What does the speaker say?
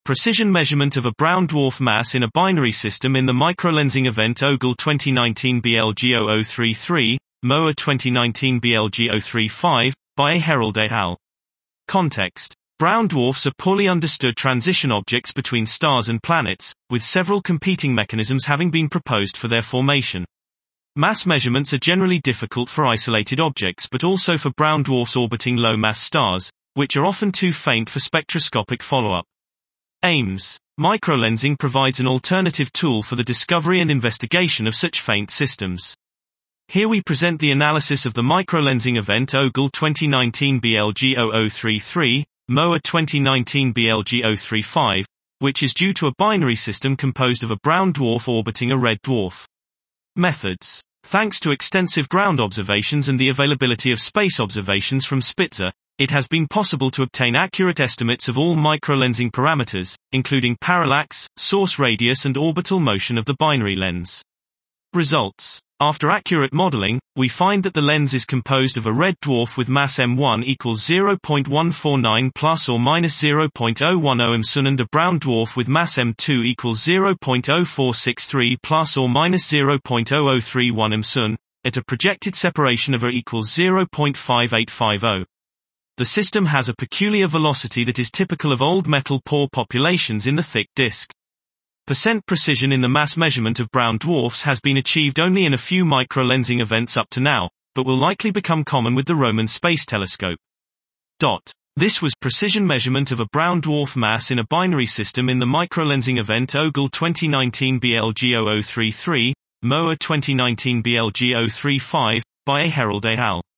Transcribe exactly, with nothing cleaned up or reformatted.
Precision measurement of a brown dwarf mass in a binary system in the microlensing event O G L twenty nineteen B L G zero zero three three, M O A twenty nineteen B L G zero three five, by A. Herold et al. Context. Brown dwarfs are poorly understood transition objects between stars and planets, with several competing mechanisms having been proposed for their formation. Mass measurements are generally difficult for isolated objects but also for brown dwarfs orbiting low-mass stars, which are often too faint for spectroscopic follow-up. Aims. Microlensing provides an alternative tool for the discovery and investigation of such faint systems. Here we present the analysis of the microlensing event O G L twenty nineteen B L G zero zero three three, M O A twenty nineteen B L G zero three five, which is due to a binary system composed of a brown dwarf orbiting a red dwarf. Methods. Thanks to extensive ground observations and the availability of space observations from Spitzer, it has been possible to obtain accurate estimates of all microlensing parameters, including parallax, source radius and orbital motion of the binary lens. Results. After accurate modeling, we find that the lens is composed of a red dwarf with mass M one equals zero point one four nine plus or minus zero point zero one zero M S U N and a brown dwarf with mass M two equals zero point zero four six three plus or minus zero point zero zero three one M S U N, at a projected separation of A equals zero point five eight five zero. The system has a peculiar velocity that is typical of old metal pore populations in the thick disk. Percent precision in the mass measurement of brown dwarfs has been achieved only in a few microlensing events up to now, but will likely become common with the Roman Space Telescope. Dot. This was precision measurement of a brown dwarf mass in a binary system in the microlensing event O G L twenty nineteen B L G zero zero three three, M O A twenty nineteen B L G zero three five, by A. Herold et al.